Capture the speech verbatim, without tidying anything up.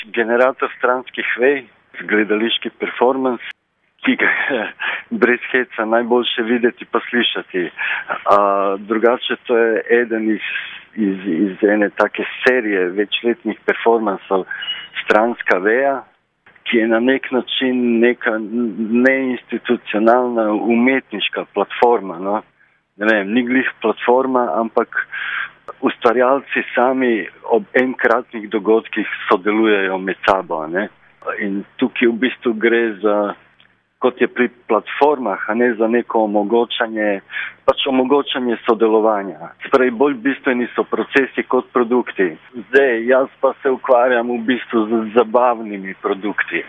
generator stranskih vej, gledališki performance, ki ga je brez heca najboljše videti pa slišati. A, drugače to je eden iz, iz, iz ene take serije večletnih performansov Stranska veja, ki je na nek način neka neinstitucionalna umetniška platforma. No? Ne vem, ni glih platforma, ampak ustvarjalci sami ob enkratnih dogodkih sodelujejo med sabo. Ne? In tukaj v bistvu gre za, kot je pri platformah, a ne za neko omogočanje, pač omogočanje sodelovanja. Sprej, bolj bistveni so procesi kot produkti. Zdaj, jaz pa se ukvarjam v bistvu z zabavnimi produkti.